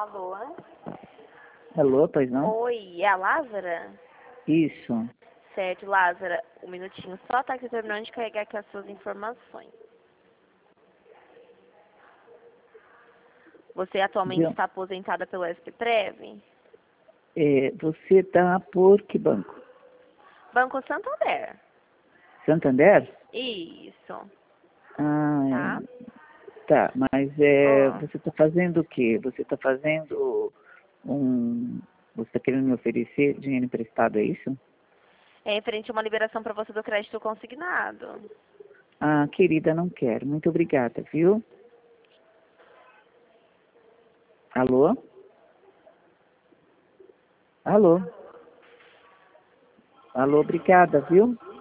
Alô? Alô, pois não? Oi, é a Lázara? Isso. Certo, Lázara, um minutinho. Só tá aqui terminando de carregar aqui as suas informações. Você atualmente está aposentada pelo SPPrev? Você tá por que banco? Banco Santander. Santander? Isso. Ah, Tá? tá, mas Ó, você está fazendo o quê? Você está fazendo um... Você está querendo me oferecer dinheiro emprestado, é isso? é referente a uma liberação para você do crédito consignado. Ah, querida, não quero. Muito obrigada, viu? Alô? Alô? Alô, obrigada, viu?